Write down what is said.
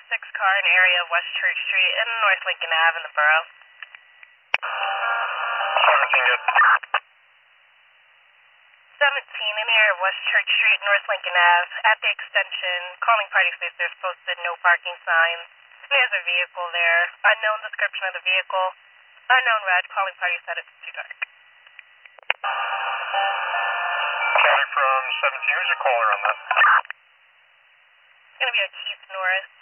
6 car in area of West Church Street and North Lincoln Ave in the borough. 17 good. 17 in area of West Church Street, North Lincoln Ave. At the extension, calling party space, there's posted no parking signs. There's a vehicle there. Unknown description of the vehicle. Unknown red. Calling party said it's too dark. County from 17. Who's your caller on that? It's going to be a Keith Norris.